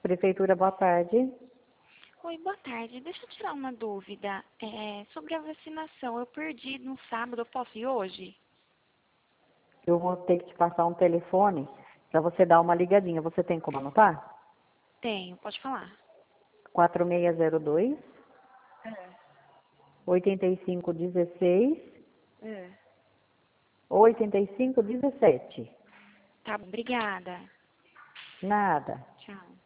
Prefeitura, boa tarde. Oi, boa tarde. Deixa eu tirar uma dúvida. Sobre a vacinação, eu perdi no sábado, eu posso ir hoje? Eu vou ter que te passar um telefone para você dar uma ligadinha. Você tem como anotar? Tenho, pode falar. 4602 8516 ou 8517. Tá bom, obrigada. Nada. Tchau.